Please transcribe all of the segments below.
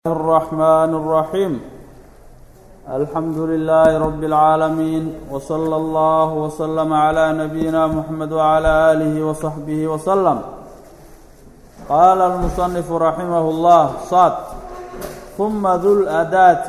الرحمن الرحيم الحمد لله رب العالمين وصلى الله وسلم على نبينا محمد وعلى آله وصحبه وسلم. قال المصنف رحمه الله صاد ثم ذو الأداة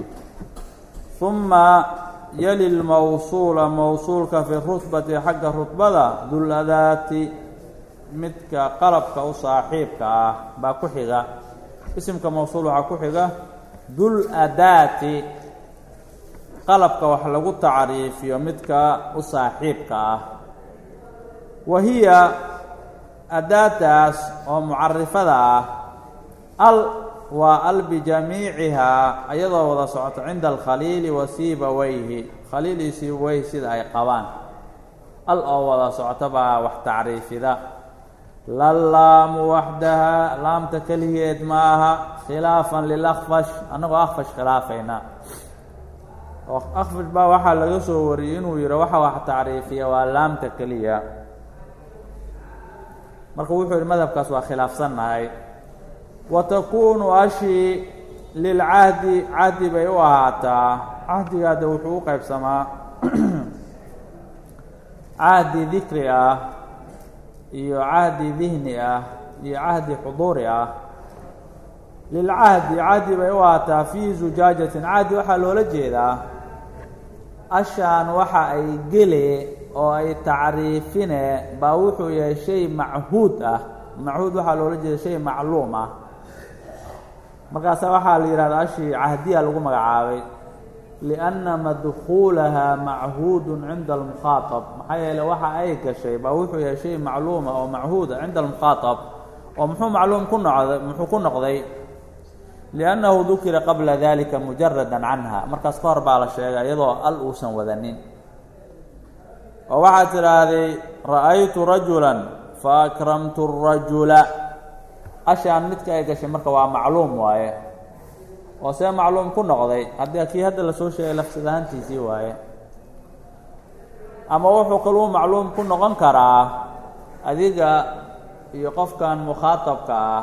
ثم يلي الموصول موصولك في الرتبة حق الرتبة ذو الأداة مدك قلبك وصاحبك باكحغا اسمka mawsuul waxaa ku xiga dul adaati qalabka wax lagu tacriifiyo midka u saaxiibka ah wahiya adaataas oo mucarifada ah al waa al bijamiicihaa ayadoo wada socoto cinda alkhaliili wa siibawayhi khaliil iyo siibawayhi sida ay qabaan al oo wada socoto baa wax tacriifida lallaamu waxdaha laamta keligeed ma aha khilaafan lilakfash annagoo akfash khilaafayna oo akfash baa waxaa laga soo wariyey inuu yihi waxa wax tacriifiya waa laamta keliya marka wuxuu yihi madhabkaas waa khilaafsannahay wa takuunu ashii lilcahdi cahdi bay u ahaataa cahdigaada wuxuu u qaybsamaa cahdi dikri ah iyo cahdi dihni ah iyo cahdi xuduuri ah lilcahdi cahdi bay u ahaataa fii zujaajatin cahdi waxaa loola jeedaa ashaan waxa ay gele oo ay tacriifine baa wuxuu yahay shay machuud ah machuud waxaa loola jeeda shay macluum ah markaasa waxaa la yidhahdaa ashii cahdiya lagu magacaabay lianna madkuulaha machuudun cinda almukhaatab maxaa yeele waxa ay gashay baa wuxuu yahay shay macluuma oo machuuda cinda almukhaatab oo muxuu macluum ku noqday muxuu ku noqday liannahu dukira qabla dalika mujaradan canha markaas ka hor baa la sheegay iyadoo al uusan wadanin oo waxaad tidhaahday ra'aytu rajulan fa akramtu rajula ashaan midka ay gashay marka waa macluum waaye oo see macluum ku noqday haddii kii hadda lasoo sheegay lafsad ahaantiisii waaye ama wuxuu kaluu macluum ku noqon karaa adiga iyo qofkan mukhaatabka ah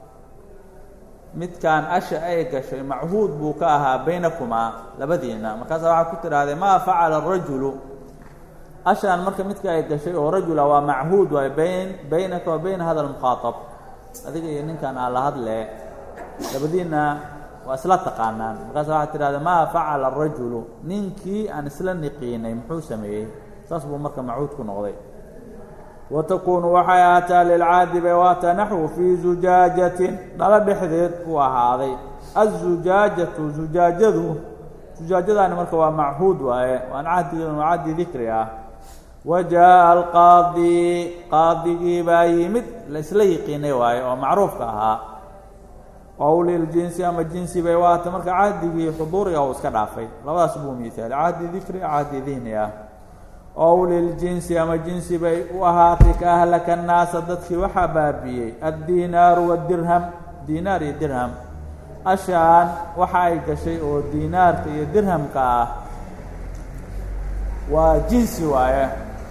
midkan asha ay gashay machuud buu ka ahaa baynakumaa labadiina markaasa waxaa ku tidhahdee maa facala arajulu ashaan marka midka ay gashay oo rajula waa machuud waaye baynaka wa bayna hada almukhaatab adiga iyo ninkan aan la hadle labadiina waa isla taqaanaan markaasa waxaad tidhahda maa facala arajulu ninkii aan isla niqiinay muxuu sameeyey saas buu marka machuud ku noqday wa takuunu waxay ahaataa lilcaadi bay waataa naxwu fii zujaajatin dhalo dhexdeed uu ahaaday azujaajatu zujaajadaani marka waa machuud waaye waan cahdigan waa cahdi dikri ah wa jaaءa alqaadi qaadigii baa yimid la isla yiqiinay waaye oo macruufka ahaa ow liljinsi ama jinsi bay waata marka cahdigii xuduuriga uu iska dhaafay labadaas buu miisaal cahdi dikri cahdi dihni ah ow liljinsi ama jinsi bay u ahaatay ka ahlaka annaasa dadkii waxaa baabiyey addinaaru wadirham diinaar iyo dirham ashaan waxa ay gashay oo diinaarka iyo dirhamka ah waa jinsi waaye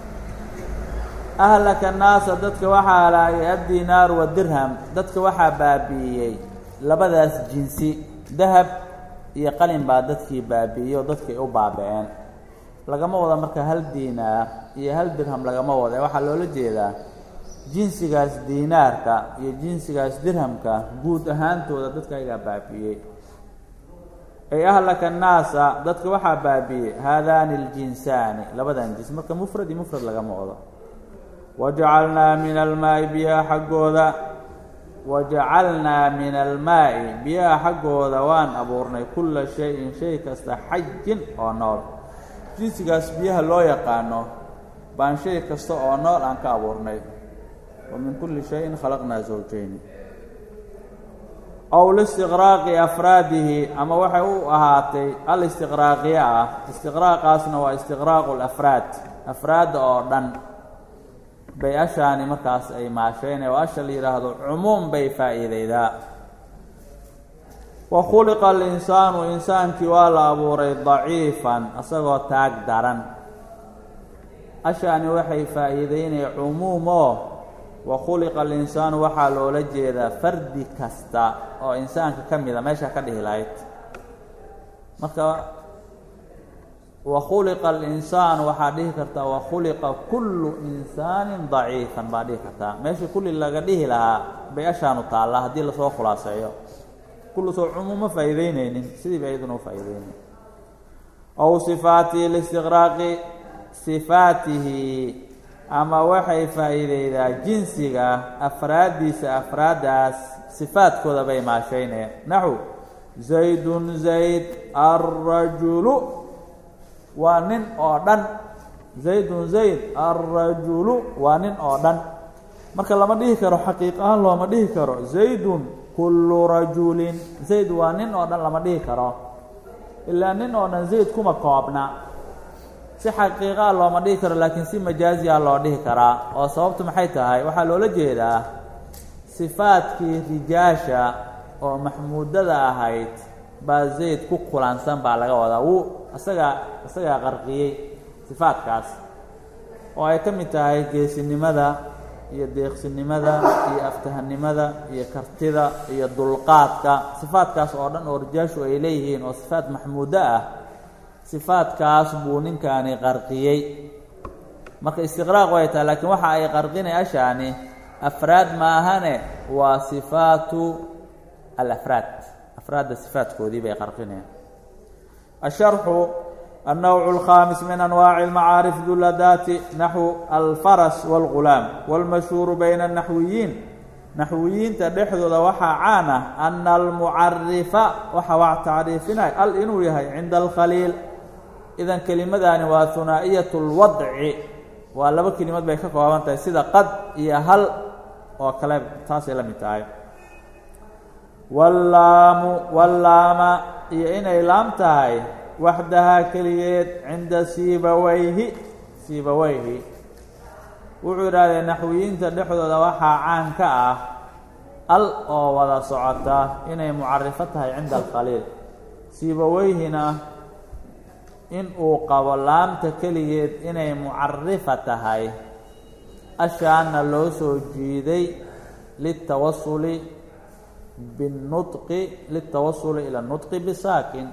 ahlaka annaasa dadka waxaa halaagay addinaaru wadirham dadka waxaa baabi'iyey labadaas jinsi dahab iyo qalin baa dadkii baabi'iyey oo dadkii u baaba'een lagama wada marka hal diinaar iyo hal dirham lagama wada waxaa loola jeedaa jinsigaas diinaarka iyo jinsigaas dirhamka guud ahaantooda dadka ayagaa baabi'iyey ay ahlaka annaasa dadka waxaa baabi'iyey haadaani aljinsaani labadan jins marka mufrad iyo mufrad lagama wado wajacalnaa min almaa'i biyaha xaggooda wajacalnaa min almaa'i biyaha xaggooda waan abuurnay kulla shay-in shay kasta xajin oo nool jinsigaas biyaha loo yaqaano baan shay kasta oo nool aan ka abuurnay wa min kulli shay-in khalaqnaa zawjayni ow listiqraaqi afraadihi ama waxay u ahaatay alistiqraaqiye ah istiqraaqaasna waa istiqraaqu lafraad afraadda oo dhan bay ashaani markaas ay maasheen oo asha la yidhaahdo cumuum bay faa'iidaydaa wa khuliqa alinsaanu insaankii waa la abuuray daciifan isagoo taag daran ashaani waxay faa'iidaynaya cumuumoo وخلق الإنسان waxaa loola jeedaa fardi kasta oo insaanka ka mida meesha ka dhihi lahayd marka وخلق الإنسان waxaa dhihi kartaa وخلق كل إنسان ضعيفا baa dhihi kartaa meesha kulli laga dhihi lahaa bay ashaanu taalla haddii lasoo khulaaseeyo kullu soo cumuuma faa'iideynaynin sidii bay idin u faa'iideynay أو صفاته لاستغراق صفاته أما waxay faa'iideydaa jinsiga afraadiisa afraadaas sifaadkooda bay maashaynayaan naxu zaydun zayd arrajulu waa nin oo dhan zaydun zayd arrajulu waa nin oo dhan marka lama dhihi karo xaqiiqahaan looma dhihi karo zaydun kullu rajulin zayd waa nin oo dhan lama dhihi karo ilaa nin oo dhan zayd kuma koobna si xaqiiqa looma dhihi karo laakiin si majaazi ah loo dhihi karaa oo sababtu maxay tahay waxaa loola jeedaa sifaadkii rijaasha oo maxmuudada ahayd baa zayd ku kulansan baa laga wadaa wuu isagaa qarqiyey sifaadkaas oo ay ka mid tahay geesinimada iyo deeqsinimada iyo aftahanimada iyo kartida iyo dulqaadka sifaadkaas oo dhan oo rijaashu ay leeyihiin oo sifaad maxmuudo ah sifaadkaas buu ninkaani qarqiyey marka istiqraaq way tahay laakiin waxa ay qarqinayashaani afraad maahane waa sifaatu alafraad afraadda sifaadkoodii bay qarqinayaan asharxu النوع الخامس من أنواع المعارف ذو اللذات نحو الفرس والغلام والمشهور بين النحويين نحويين تدحض وحا عانة أن المعرف وحا تعريفنا الإنوي عند الخليل إذن كلمة وثنائية الوضع ولما كلمة بيكاكو وانتا سيدا قد إيا هل وكلام تاسي لمتاعي واللام إيا إنا إلام تاعي وحدها كليات عند سيبويه وعرى النحويين تدحض وحا عانك أو ولا صعدة إنا معرفتها عند الخليل سيبويهنا إن قبلام تكليات إنا معرفتها أشان لو سجيدي للتوصل بالنطق للتوصل إلى النطق بساكن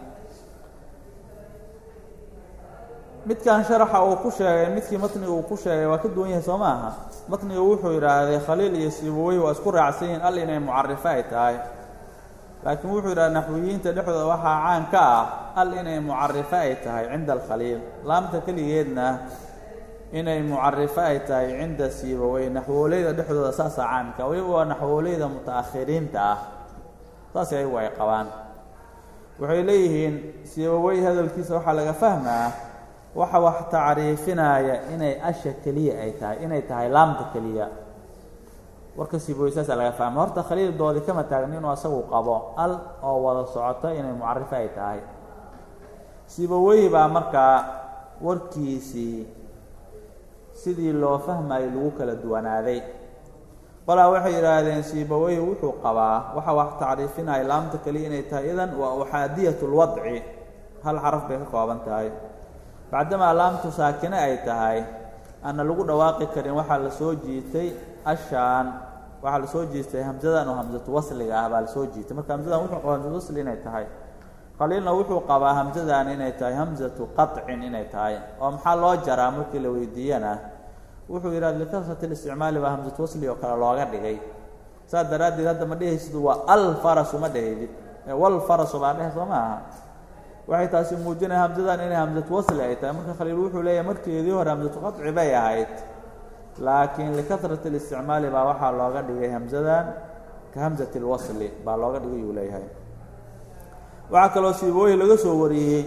midkan sharaxa uu ku sheegay midkii matniga uu ku sheegay waa ka duwan yahay Soomaha matniga wuxuu yiraahday Khaliil iyo Sibawayh waa isku raacsan yihiin all inay mucarrifo ay tahay laakiin wuxuu yiraahdaa naxwiyiinta dhexdooda waxa caan ka ah all inay mucarrifo ay tahay cinda al-Khaliil laamta kaliyeedna inay mucarrifo ay tahay cinda Sibawayh naxwoleyda dhexdooda saas caan ka waa naxwoleyda mutaakhiriinta ah taas ay way qabaan waxay leeyihiin Sibawayh hadalkiisa waxa laga fahmaa waxa wax taariifinaya inay asha kaliya ay tahay inay tahay laamta kaliya warka Sibawayh laga fahmo horta Khaliil doodi kama taagnin inuu asagu qabo al oo wada socota inay mucarrifo ay tahay Sibawayh baa marka warkiisii sidii loo fahmay lagu kala duwanaaday qolaa waxay yiraahdeen Sibawayh wuxuu qabaa waxa wax taariifinaya laamta kaliya inay tahay idan waa waxaadiyatul wad'i hal xaraf bay ka kooban tahay بعدما لامtu saakina ay tahay ana lagu dhawaaqi karin waxa la soo jiitay ashaan waxa la soo jiitay hamzadan oo hamzatu wasliga ah baa la soo jiitay marka hamzadan wuxuu qabaa hamzatu wasli inay tahay Khaliilna wuxuu qabaa hamzadan inay tahay hamzatu qat'in inay tahay oo maxaa loo jaraa markii la weydiiyana wuxuu yiraahdaa likasrat al-isticmaal wa hamzatu wasli oo kala looga dhigay saadaraadii hadda ma dhehaysid waa al farasu ma dhehaysid wal farasu baa dheh Soomaha waxay taasi muujinaysaa hamzadan inay hamzatu wasli ay tahay marka Khaliil wuxuu leeyahay markeedii hore hamzatu qat'i bay ahayd laakiin likasrat al-isticmaal baa waxa looga dhigay hamzadan ka hamzati al-wasli baa looga dhigay uu leeyahay waxa kale oo Sibawayh laga soo wariyay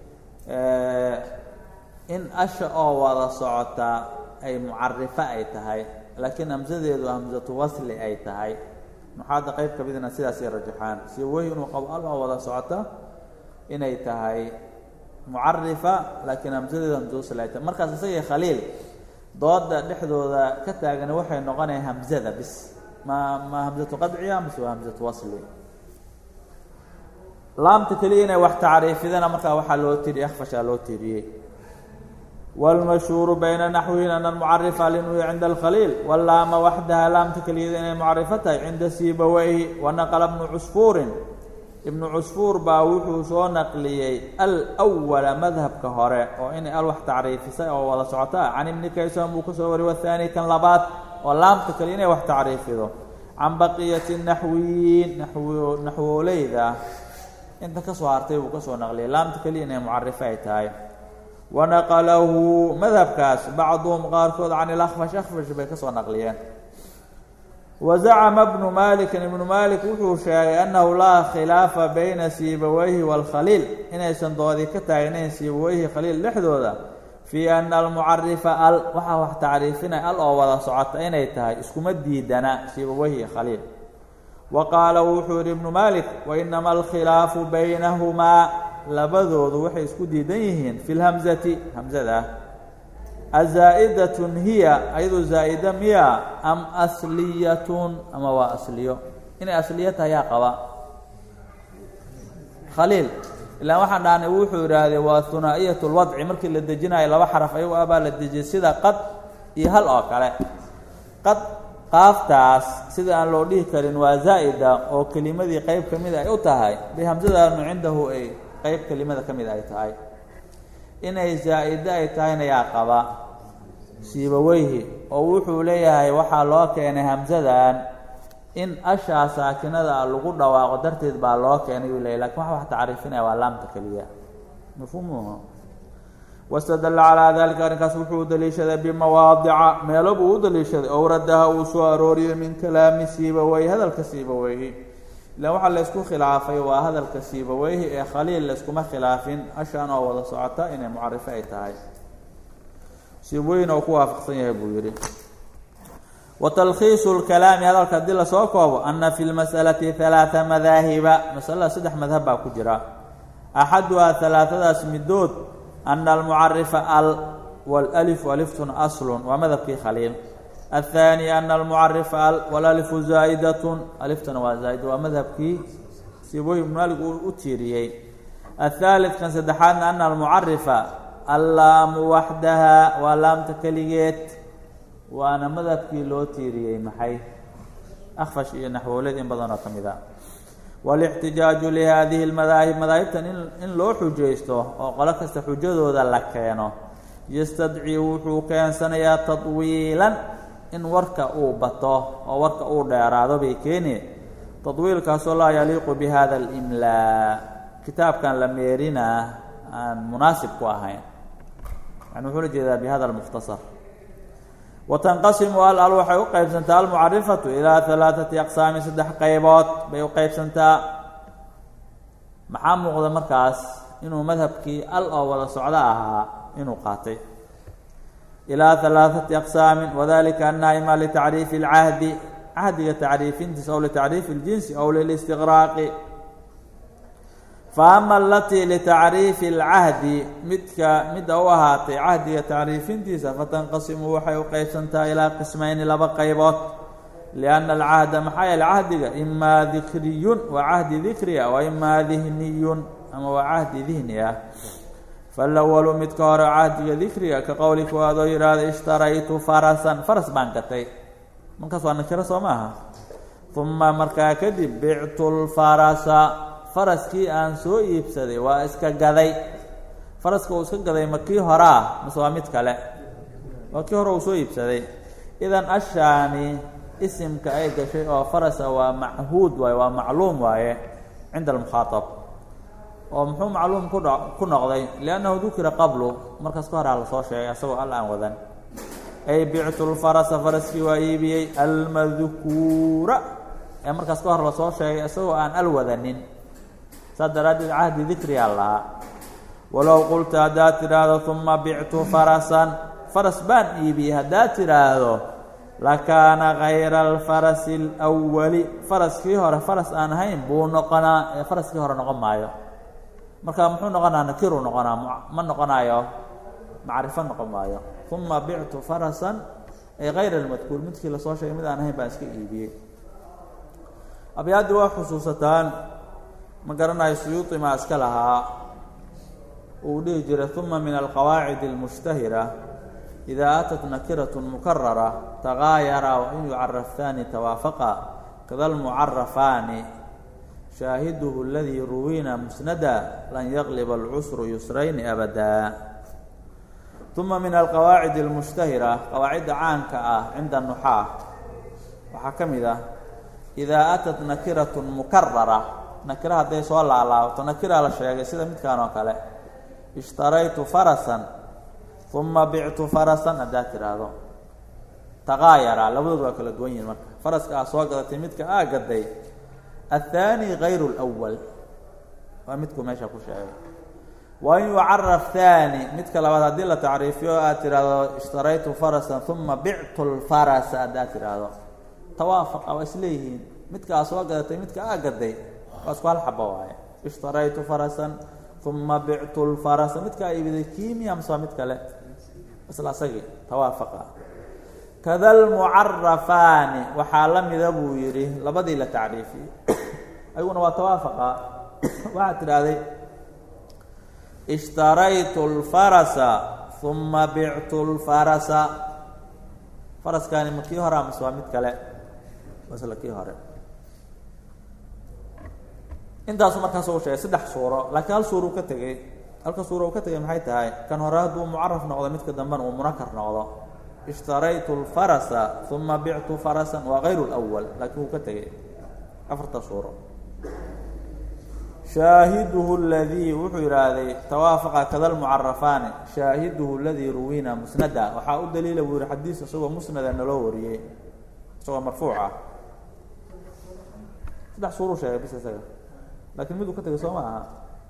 in asha oo wada socota ay mucarrifo ay tahay laakiin hamzadeedu hamzatu wasli ay tahay maxaad qayb ka midna sidaas ay rajaxaan Sibawayh inuu qabo al oo wada socota inay tahay mucarrifa laakiin hamzadeedu hamzatu wasli ay tahay markaas isaga Khaliil dooda dhexdooda ka taagan waxay noqonayaan hamzada bis ma hamzatu qadciya ama hamzatu wasli laamta kaliya inay wax taariifidana marka waxa loo tiri akhfasha loo tiriyay والمشهور بين النحويين أن المعرف لنوي عند الخليل واللام وحدها لام تكليد إن معرفتها عند سيبويه. ونقل ابن عصفور باوحو سو نقليي الأول مذهب كهراء وإن الوح تعريف أو ولا سعطاء عن ابن كيسان بوكسوري والثاني كان لبات واللام تكليني وح تعريف ذو عن بقية النحويين نحو ليذا انت كسوارتي وكسو نقلي لام تكليني معرفات هاي. ونقله مذهب كاس بعضهم غاركود عن الأخفش بكسو نقليان. وزعم ابن مالك وحوشاي أنه لا خلاف بين سيبويه والخليل إن يسندودي كتاينين سيبويه خليل لحدودا في أن المعرف وحا تعريفنا أول صعت أين يتهاي اسكم الديدنا سيبويه خليل. وقال وحور ابن مالك وإنما الخلاف بينهما لبذود وحي اسكو ديدينهن في الهمزة همزة الزائدة هي أيضا زائدة ميا أم أصلية أما وأصلية إن أصليتها يا قوا خليل إلا واحد عن وحور هذه وثنائية الوضع مركي للدجنا إلى وحرف أيوة أبا للدجي سيدا قد يهل أكله قد قاف تاس سيدا أن لو ليه كرين وزائدة أو كلمة ذي قيب كميدة أيوتهاي بهمزة أنه عنده أي قيب كلمة كميدة أيوتهاي إن زائدة أيتهاين يا قوا سيبويه أو وحو ليهاي وحا لو كان همزة إن أشياء ساكنة اللغة وقدرت بالله كان يقول لك ما هو تعرفين ولا تكليه مفهومه. واستدل على ذلك أن كسبه دليل بمواضع ما لبو دليل أوردها وسواروري من كلام سيبويه هذا الكسيبويه لو حل يسكو خلافي وهذا الكسيبويه خليل يسكو ما خلافين عشان أول صعتا إن معرفتها هاي سيبويه نوكوها فقصية بويري. وتلخيص الكلام هذا الكدل سوكوب أن في المسألة 3 مذاهب مسألة 6 مذهب كجرا أحدها 3 اسمدود أن المعرف والألف والألف أصل ومذهب كي خليل. الثاني أن المعرف والألف زائدة ألف وزائد ومذهب كي سيبوي من مالك أتيريي. الثالث كان سدحان أن المعرف اللام وحدها ولام تكليت وأنا مذهبكي لو تيريي محي أخفش نحو ولد بدنا كمذا. والاحتجاج لهذه المذاهب مذاهب إن لو حجيسته أو قالك استحجده ذا لكينه يستدعي وحوكين سنة تطويلا إن ورك أو بطه أو ورك أو ديراده بيكيني تطويل كاسو لا يليق بهذا الإملاء. كتاب كان لم يرينا مناسب كواهين يعني حرج بهذا المختصر. وتنقسم الألواح يقيب سنتا المعرفة إلى 3 أقسام 6 قيبات بيقيب سنتا محام مغضى مركز إنه مذهبكي الأول صعداءها إنه قاتي إلى 3 أقسام وذلك أنها إما لتعريف العهد عهد تعريف أو لتعريف الجنس أو للاستغراق. فأما التي لتعريف العهد مدوها عهد تعريف انتسا فتنقسم وحي قيسنتا إلى قسمين لبا قيبات لأن العهد محايا العهد إما ذكري وعهد ذكري وإما ذهني أما وعهد ذهني. فالأول متكار عهد ذكري كقولك وهذا يراد اشتريت فرسا فرس بانكتي من كسوان نكرس وماها ثم مركا كذب بعت الفرس فرسكي أن سو يبسدي واسكا غداي فرسكو اسكا غداي مكي هرا مسواميد كله وكي هرا سو يبسدي. اذا الشاني اسم كاي شيء او فرس ومعهود ومعلوم وايه عند المخاطب ومحو معلوم كنقدي لانه ذكر قبله مركز كهر على سو شيء اسو الان ودن اي بعت الفرس فرسكي وايبي المذكور اي مركز كهر سو شيء اسو ان الودنين صدرت العهد ذكري الله. ولو قلت هدات هذا ثم بعت فرسا فرس بان إيبي هدات هذا لكان غير الفرس الأول فرس فيه فرس أنهين بو نقنا فرس فيه نقم مايو مركا محو نقنا نكيرو نقنا من نقنا يو معرفة نقم مايو. ثم بعت فرسا أي غير المذكور مدخل صوت شيء ماذا أنهين باسكي إيبي. أبياد وخصوصتان ما قرنا السيوطي ما أسكلها وديه جرى ثم من القواعد المشتهرة إذا أتت نكرة مكررة تغاير وإن يعرف ثاني توافقا كذا المعرفان شاهده الذي روينا مسندا لن يغلب العسر يسرين أبدا. ثم من القواعد المشتهرة قواعد عانك عند النحاة وحكم إذا أتت نكرة مكررة نكرة هذه سؤال الله تنكرة على الشيء سيدا متكانوا كله اشتريت فرسا ثم بعت فرسا أداتر هذا تغاير لابد وكل دوين مرة فرس كأسواق تمتك قدي الثاني غير الأول ومتكم ماشي أكو شيء وإن يعرف ثاني متك لو هذا تعريفيه أتر هذا اشتريت فرسا ثم بعت الفرس أداتر هذا توافق أو إسليه متك أسواق تمتك قدي وأسواق الحبواي اشتريت فرسا ثم بعت الفرس متك أي كيمياء مسوا متك له بس لا سجى توافق كذا المعرفان وحالم ذبو يري لبدي لتعريفي أيوة وتوافق واحد هذه اشتريت الفرس ثم بعت الفرس فرس كان مكيه هرام مسوا متك له بس لا كيه هرام intaas markaa soo sheegay saddex suuro laakiin hal suuro ka tagay halka suuro ka tagay maxay tahay kan hore haduu mu'arraf noqdo midka damban uu munakkar noqdo ishtaraytu al-farasa thumma bi'tu farasan wa ghayru al-awwal laakiin uu ka tagay afarta suuro shahiduhu alladhi wuxiraadi tawaafaqa kadha al-mu'arrafani shahiduhu alladhi ruwina musnada waxa u daliil uu xadiis asoo musnada naloo wariyay asoo marfuuca saddex suuro sheegay bis isaga لكن ميدو كتجي سوما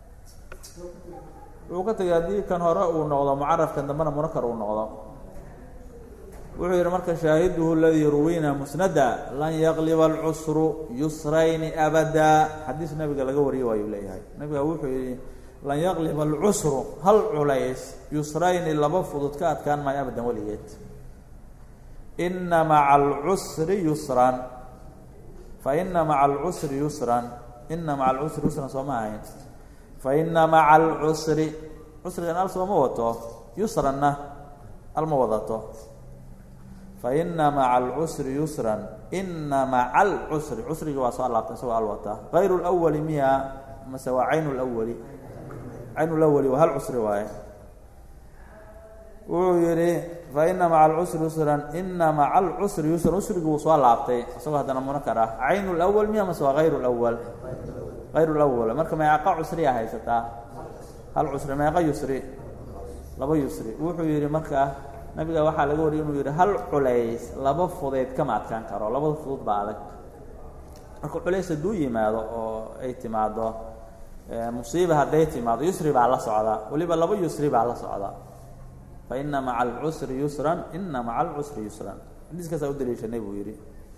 وكتجي هذه كان هراء ونقضة معرف كان دمنا منكر ونقضة وعير مركز شاهده الذي روينا مسندا لن يغلب العسر يسرين أبدا حديث النبي قال جوري ويليه النبي وحي لن يغلب العسر هل عليس يسرين إلا بفضت كان ما أبدا وليت إن مع العسر يسرا فإن مع العسر يسرا إن مع العسر يسرا سماعين فإن مع العسر عسر كان ألسوا موته يسرا الموضته فإن مع العسر يسرا إن مع العسر عسر جواسوا الله تسوى الوطا غير الأول مياه مسوى عين الأول وهل عسر واي ويري فإن مع العسر يسرا إن مع العسر يسرا عسر جواسوا الله تسوى هذا منكرة عين الأول مياه مسوى غير الأول مركب ما يقع عسرية هاي ستا هل عسر ما يقع يسري لبا يسري وحيري مركب نبي waxa laga wariyay inuu yiraahdo hal culays laba fudeed kama adkaan karo laba fudud baadag marka culays duu yimaado oo ay timaado musiiba haday timaado yusri baa la socda waliba laba yusri baa la socda fa inna ma'al usri yusran inna ma'al usri yusran hadiiska soo daliishanay buu yiri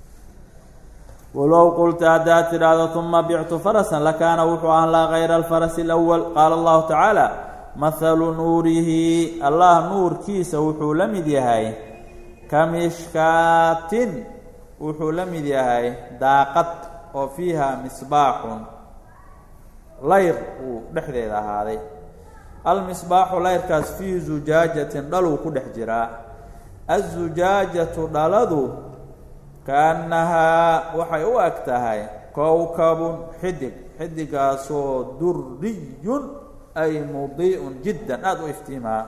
ولو قلت أدات هذا ثم بعت فرسا لكان وحوان لا غير الفرس الأول قال الله تعالى مثل نوره الله نور كيس وحو لمد يهي كمشكات وحو لمد يهي داقت وفيها مصباح لير ودحديد هذه المصباح لير كاس في زجاجة دلو كدحجرا الزجاجة دلدو كأنها وحي وقتها كوكب حدق سو دري أي مضيء جدا أدو افتماء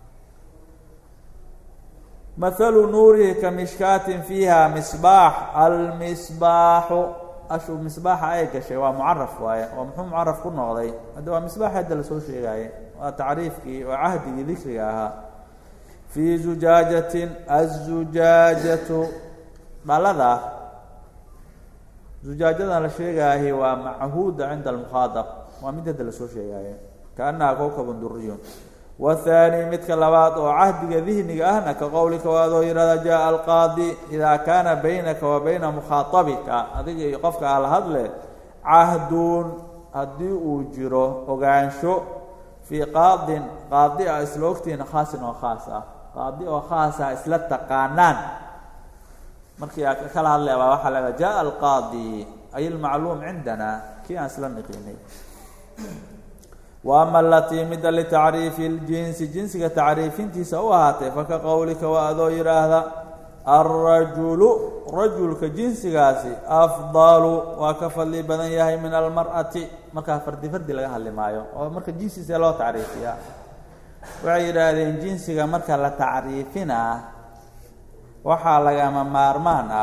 مثل نوره كمشكات فيها مصباح المصباح أشو مصباح أي كشيء ومعرف ومحو معرف كنا غضي هذا مصباح هذا لسوء شيء وتعريفك وعهدي ذكرها في زجاجة الزجاجة بلغة زجاجة على شيء هي ومعهود عند المخاطب ومدد لسوء شيء كأنها كوكب دري والثاني مثل لباط وعهد ذهنك أهنا كقولك وذوير جاء القاضي إذا كان بينك وبين مخاطبك هذا يقفك على هذا عهد هدي أجره وقعنشو في قاضي أسلوكتين خاص وخاصة قاضي وخاصة أسلت قانان مركي كلا الله وحلا جاء القاضي أي المعلوم عندنا كي أسلم نقيني وأما التي مد لتعريف الجنس جنسك تعريفينتي سواهاته فكقولك وأذو هذا الرجل رجل كجنسك أفضل وكفل بدنيه من المرأة مركا فرد لغا هالي مايو ومركا جنسي سيلو تعريفيا وعير هذه جنسك مركا لتعريفنا وحا لغا ممارمانا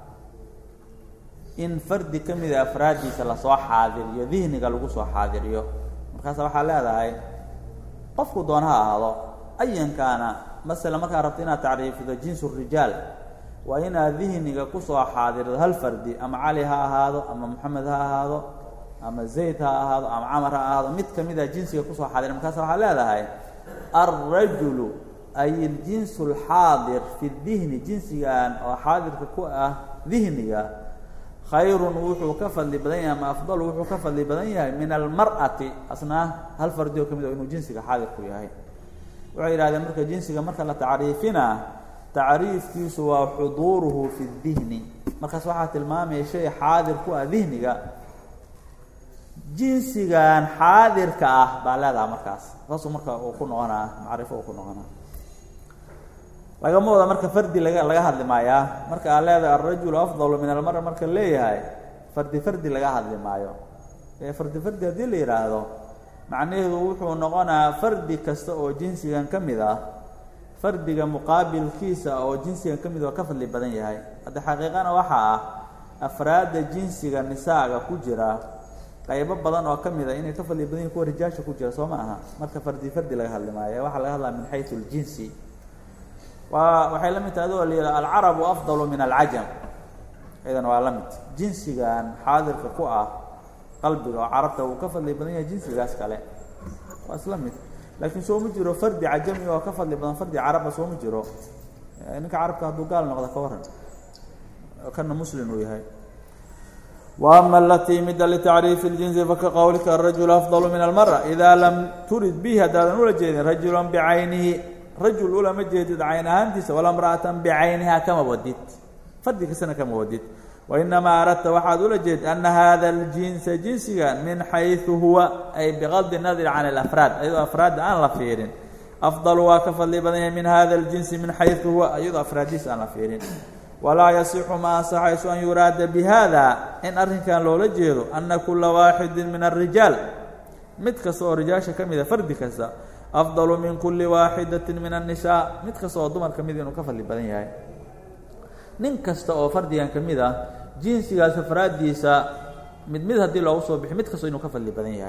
إن فرد كمد أفرادي سلسوا حاضر يذهنك لغو سوا حاضر يو markaas waxa leedahay qofku doon ha ahaado ayan kana mesela marka rabto inaad taariifido jinsu rijaal waa inaad dhihniga ku soo xaadirdo hal fardi ama ali ha ahaado ama muhammad ha ahaado ama zayd ha ahaado ama amar ha ahaado mid kamid ah jinsiga ku soo xaadir markaas waxa leedahay ar-rajulu ay al-jinsu al-haadir fi dhihni jinsigan oo xaadirka ku ah dhihniga خير وحو كفل لبدنها ما أفضل وحو كفل لبدنها من المرأة أصنع هل فرديو كميدو إنه جنسك حاضر كوياهي وعير هذا مركة جنسك مركة لتعريفنا تعريف كيسو وحضوره في الذهن مركة سواحة المامي شيء حاضر كوا ذهنك جنسك حاضر كأه بعلادا مركز رسو مركة وكونو أنا معرفة وكونو أنا laga mooda marka fardi laga hadli maayo marka aleeda ar-rajul afdal min al-mar'a marka leeyahay fardi laga hadli maayo fardi hadii la yiraahdo macnaheedu wuxuu noqonaa fardi kasta oo jinsigan kamid ah fardiga muqaabilkiisa oo jinsigan kamid ah ka fadli badan yahay hada xaqiiqana waxa ah afraada jinsiga nisaaga ku jira qaybo badan oo kamid ah inay ka fadli badan ku rijaasha ku jira soo ma aha marka fardi laga hadli maayo waxa laga hadlaa min haythu al-jinsi وحي لمت هذول العرب أفضل من العجم إذن وعلمت جنسي كان حاضر كقوة قلبي وعربته وكفل لبنية جنسي قاس كله وأسلمت لكن سو مجرو فرد عجمي وكفل لبنية فرد عرب سو مجرو إنك عرب كهدو قال نقضى كورن كان مسلم وياهي وأما التي مد لتعريف الجنس فكقولك الرجل أفضل من المرأة إذا لم ترد بها دادن رجل بعينه رجل ولا مجدد عينها انتس ولا امرأة بعينها كما وديت فردك سنة كما وديت وإنما أردت واحد ولا جد أن هذا الجنس جنسيا من حيث هو أي بغض النظر عن الأفراد أيضا أفراد عن لفيرين أفضل وكفل لبنيه من هذا الجنس من حيث هو أيضا أفراديس عن لفيرين ولا يصح ما صحيح أن يراد بهذا إن أرهن كان لو لجيرو أن كل واحد من الرجال متكسو رجاشة كمذا فرد كسا أفضل من كل واحدة من النساء متكسو دمر كمذا إنه كفل لبنيه ننكسو فرديا كمذا جنسي أفراديس مد هدي لو صوب متكسو إنه كفل لبنيه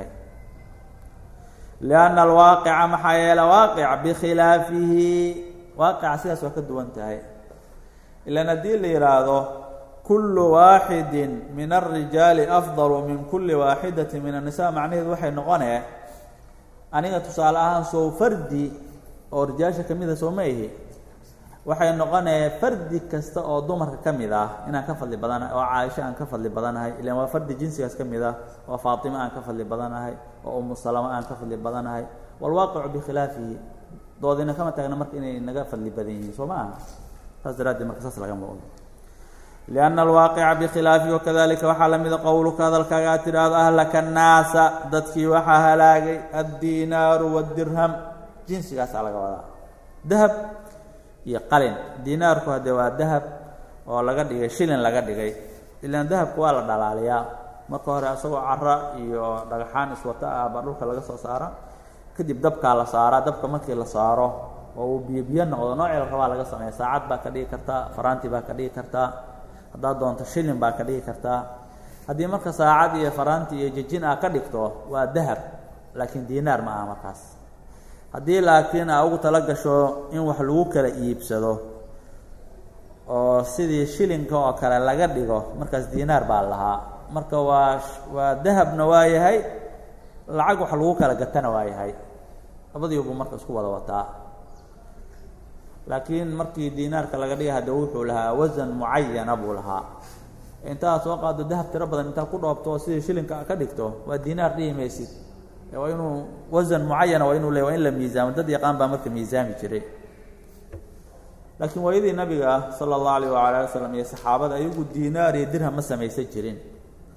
لأن الواقع محايل واقع بخلافه واقع سياس وكد وانتهي إلا نديل إراده كل واحد من الرجال أفضل من كل واحدة من النساء معناه وحي نقونه أنا تسأل عن سو فردي أو رجاشة كميدة سوميه وحي نقونه فردي كستا أو دمر كميدة إنها كفل لبضانها أو عائشة أن كفل لبضانها إلا ما فردي جنسي كميدة وفاطمة أن كفل لبضانها وأم السلامة أن كفل لبضانها والواقع بخلافه دوودنا كما تغنى مرك إني نقفل لبضانه سوما فازدراد مركزاس لغم بقول لأن الواقع بخلافه وكذلك وحال من قولك هذا الكاتر هذا أهلك الناس ضدك وحهلاقي الدينار والدرهم جنسي قاس على قوالا ذهب يقلن دينار كو هذا ذهب oo laga dhigay shilin laga dhigay ilaan dahabku waa la dhalaaliyaa marka hore asagoo carra iyo dhagaxaan iswata ah dhulka laga soo saaro kadib dabka la saaro dabka markii la saaro oo biyo noqdo nooc raba laga sameeyo saacad baa ka dhigi kartaa faraanti baa ka dhigi kartaa hadaa doonto shilin baa ka dhigi kartaa hadii marka saacad iyo faraanti iyo jijin ah ka dhigto waa dahab laakiin diinaar ma aha markaas hadii laakiin ugu tala gasho in wax lagu kala iibsado oo sidii shilinka oo kale laga dhigo markaas diinaar baa lahaa marka waa dahabna waa yahay lacag wax lagu kala gatana waa yahay labadiiba marka isku wada wataa laakiin markii diinaarka laga dhigay hada wuxuu lahaa wasan muayyan abu lahaa inta soo qaado dahab tira badan inta ku dhoobto sidii shilinka ka dhigto waa diinaar dhiimaysid waa inuu wasan muayyan waa inuu leeyahay in la miisaan dad yaqaan baa marka miisaami jiray laakiin waayadii nabiga sallallahu alayhi wa sallam iyo saxaabada ayagu diinaar iyo dirham ma sameeyay jirin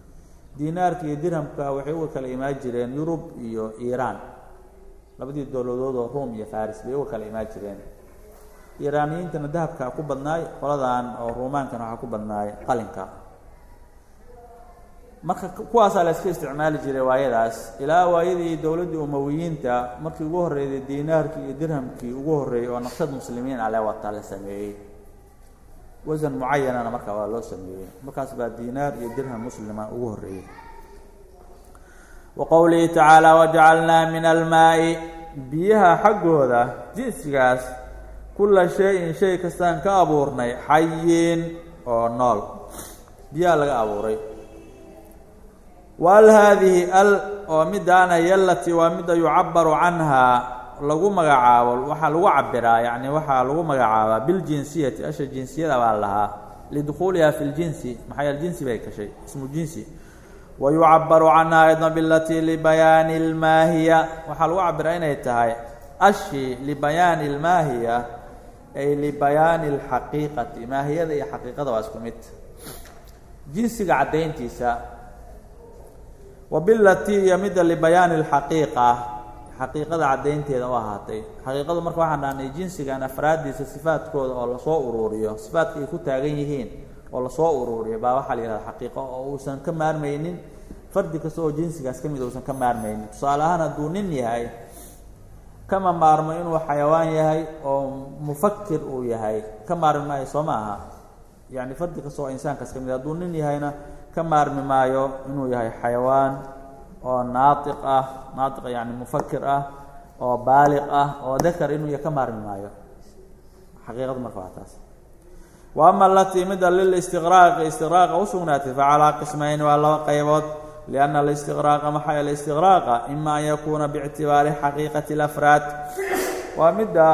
diinaarka iyo dirhamka waxay uga kala imaan jireen Yurub iyo Iiraan labadii dowladood oo Rome iyo Faris bay uga kala imaan jireen Iiraaniyiintana dahabka ku badnaay qoladan oo Roomaankana waxa ku badnaay qalinka marka kuwaas la iska isticmaali jiray waayadaas ilaa waayadii dawladda Umayyiinta markii ugu horeeyay diinaarkii iyo dirhamkii ugu horeeyay oo naqshad muslimiin ala wata la sameeyay wasan muayyan marka waa loo sameeyay markaas baa diinaar iyo dirham muslima ugu horeeyay wa qawli ta'ala waja'alna min al-ma'i biyaha xaqooda jinsigaas kullu shay'in shay kastaan ka abuurnay hayyin oo nool biyaha laga abuuray wal hadhihi al oo midana yallati wa mid yu'abbaru anha lagu magacaabo waxa lagu cabiraa yaani waxa lagu magacaaba bil jinsiyati asha jinsiyada waa laha lidukhuliha fil jinsi maxay al jinsi bay ka shay ismu jinsi wa yu'abbaru anha aidan billati li bayan al mahiya waxa lagu cabiraa inay tahay ashi li bayan al mahiya ay li bayan al haqiqati mahiyada iyo haqiqada waa isku mid jinsiga cadeyntiisa wa billati yamid li bayan al haqiqa xaqiiqada cadeynteeda oo ahaatay xaqiiqadu marka waxaan dhaanay jinsigan afraadiisa sifaadkooda oo la soo ururiyo sifaadka ay ku taagan yihiin oo la soo ururiyo baa waxa la yiraahdaa xaqiiqo oo uusan ka maarmaynin fardi kasta oo jinsigaas kamid uusan ka maarmaynin tusaalahan hadduu nin yahay kama maarmo inuu xayawaan yahay oo mufakkir uu yahay ka maarmi maayo soo maaha yani fardi kasta oo insaankaas kamid hadduu nin yahayna ka maarmi maayo inuu yahay xayawaan oo naatiq yani mufakkir oo baaliq oo dakar inuu ka maarmi maayo xaqiiqadu marka waa taas wa amma allati midda lil istighraaq usugnaati fa ala qismayn wa la qaybood لأن الاستغراق محل الاستغراق إما أن يكون باعتبار حقيقة الأفراد ومدة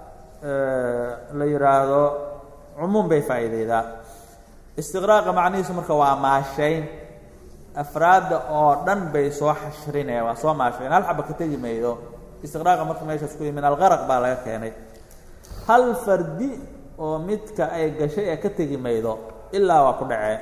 ليرادو عموم بفائدة ذا استغراق معنيه سمركوا ماشين أفراد أو دن بيسوا حشرين وسوا ماشين هل حبك تيجي ميدو استغراق مركب ماشي سكوي من الغرق بالغ يعني هل فردي أو متك أي شيء كتيجي ميدو إلا وكدعه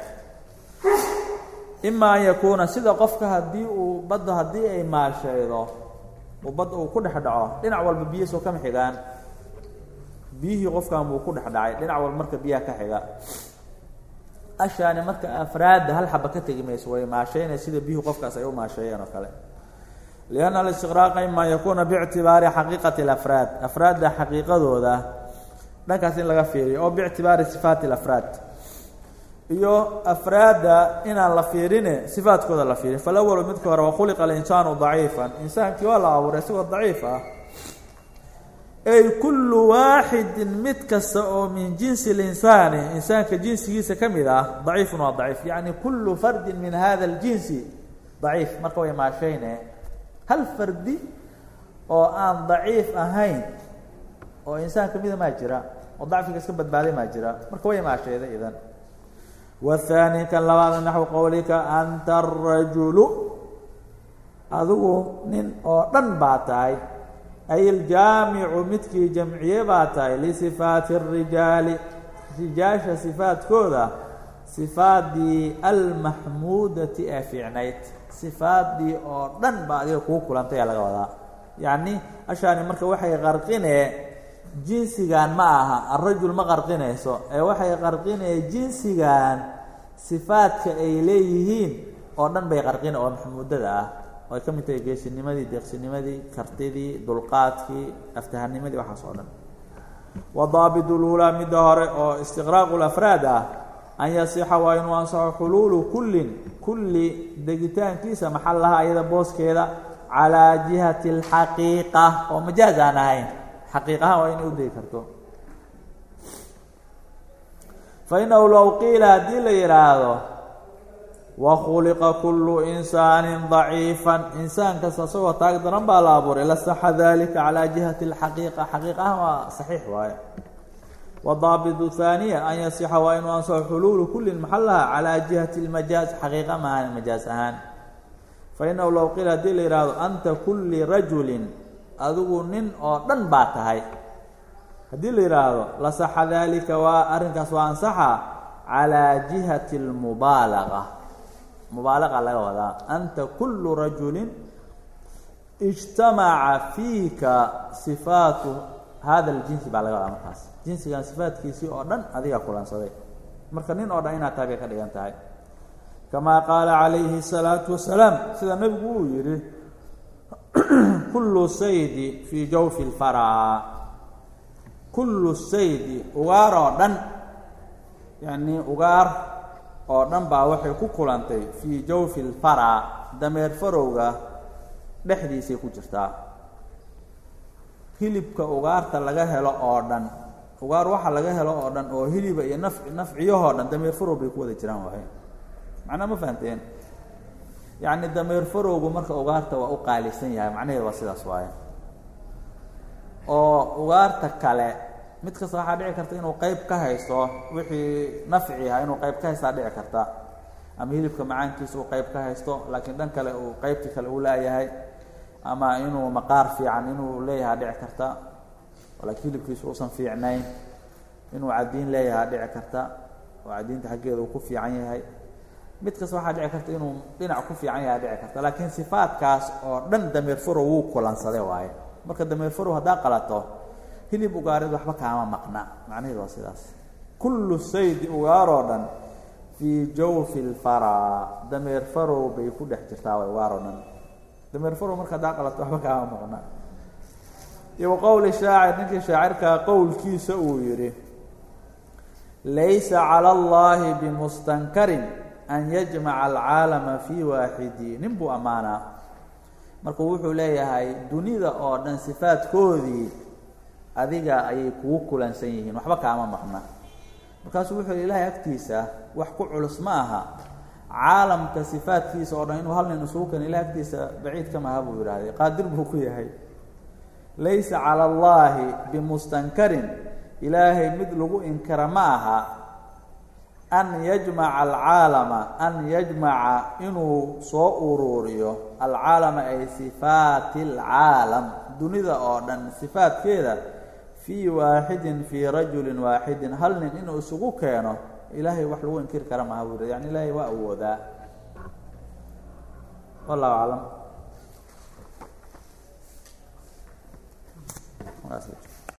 إما أن يكون سيدا قفك هدي وبده هدي أي ماشيدو وبده وكل حدعه لين أول ببيس وكم حجان بيه قفك هم وكل حدعه لين أول مركب بيها كحجا أشان مركب أفراد هل حبكت جميس وهي ماشين سيدا بيه قفك سيو ماشين وكله لأن الاستغراق إما يكون باعتبار حقيقة الأفراد أفراد ده حقيقة ده نكاسين لغفيري أو باعتبار صفات الأفراد iyo afraada ina la fiirine sifaadkooda la fiirine falawal midka hore waa khuliqa al-insanu dha'ifan insaanki wala abuuray isagoo dhaif ah ay kullu wahidin midkasta oo min jinsi al-insani insaanka jinsigiisa kamid ah dhaifun wa dhaif yani kullu fardin min hadha al-jinsi dhaif marka way maashayne hal fardi oo aan dhaif ahayn oo insaan kamid ma jira oo dhaafiga iska badbaaday ma jira marka way maashayda idan والثاني كان لبعض نحو قولك أنت الرجل أذو نن أو دن باتاي أي الجامع متكي جمعية باتاي لصفات الرجال سجاش صفات كذا صفات دي المحمودة أفعنيت صفات دي أو دن بعدي كوكو لانتي على قولا يعني عشان مركب وحي غرقينه jinsigan ma aha arrajul ma qarqinayso ee waxay qarqinay jinsigan sifaadka ay leeyihiin oo dhan bay qarqin oo maxmuudada ah oo ka mid tahay geesinimadii deeqsinimadii kartidii dulqaadkii aftahanimadii waxa soo dhan wadabidul ula midhare oo istiqraaqul afraad an yasiha wa in wasahu hululu kulli degitaankiisa maxallaha ayada booskeeda ala jihati alhaqiqa oo majaazan ahayn حقيقة وين يودي كرتو فإنه لو قيل هدي ليرادو وخلق كل إنسان ضعيفا إنسان كسسوه تقدر بالابور إلا صح ذلك على جهة الحقيقة حقيقة صحيح واي والضابط الثانية أن يصح وإن وانصح حلول كل محلها على جهة المجاز حقيقة ما هي المجاز أهان فإنه لو قيل هدي ليرادو أنت كل رجل adigu nin oo dhan baa tahay hadii la yiraahdo la saxa dalika wa arinkaas waa ansaxa ala jihati al mubalagha mubaalaqa laga wadaa anta kullu rajulin ijtamaca fiika sifaatu hada aljinsi baa laga wadaa markaas jinsigan sifaadkiisii oo dhan adiga kulansaday marka nin oo dhan inaad tahay bay ka dhigan tahay kamaa qaala calayhi الsalaatu wasalaam sida nebigu uu yidhi kullu saydi fii jawfi اlfaraa kullu saydi ugaar oo dhan yacnii ugaar oo dhan baa waxay ku kulantay fii jawfi اlfaraa dameer farowga dhexdiisay ku jirtaa hilibka ugaarta laga helo oo dhan ugaar waxa laga helo oo dhan oo hiliba iyo nafciyahoo dhan dameer farow bay ku wada jiraan waay macnaa ma fahanteen yacni dameer farowgu marka ugaarta waa u qaalisan yahay macnaheedu waa sidaas waaye oo ugaarta kale mid kasta waxaa dhici karta inuu qayb ka haysto wixii nafci ah inuu qayb ka haystaa dhici karta ama hilibka macaankiisa uu qayb ka haysto laakiin dhan kale uu qaybtii kale uu laayahay ama inuu maqaar fiican inuu leeyahaa dhici karta laakiin hilibkiisu uusan fiicnayn inuu cadiin leeyahaa dhici karta oo cadiinta xaggeeda uu ku fiican yahay mid kasta waxaa dhici karta inuu dhinac ku fiican yahaa dhici karta laakiin sifaadkaas oo dhan dameer farow wuu kulansaday waaye marka dameer farow haddaa qalato hilib ugaareed waxba kaama maqna macnaheedu waa sidaas kullu saydi ugaaroo dhan fii jawfi اlfaraa dameer farow bay ku dhex jirtaa way ugaaroo dhan dameer farow marka haddaa qalato waxba kaama maqna iyo waqowli shaacir ninkii shaacirkaa qowlkiisa uu yidhi laysa calى اllahi bimustankarin an yajmaca alcaalama fii waaxidi nin buu ammaanaa markuu wuxuu leeyahay dunida oo dhan sifaadkoodii adiga ayay kugu kulansan yihiin waxba kaama maqna markaasuu wuxuu yihi ilaahay agtiisa wax ku culus ma aha caalamka sifaadkiisa oo dhan inuu hal nin isugu keeno ilahay agtiisa baciid ka maha buu yidhahday qaadir buu ku yahay laysa calى اllahi bimustankarin ilaahay mid lagu inkara ma aha an yajmaca alcaalama an yajmaca inuu soo uruuriyo alcaalama ay sifaati اlcaalam dunida oo dhan sifaadkeeda fii waaxidin fii rajulin waaxidin hal nin inuu isugu keeno ilaahay wax lagu inkiri kara maha buu yani ilaahay waa awoodaa wallahu aclam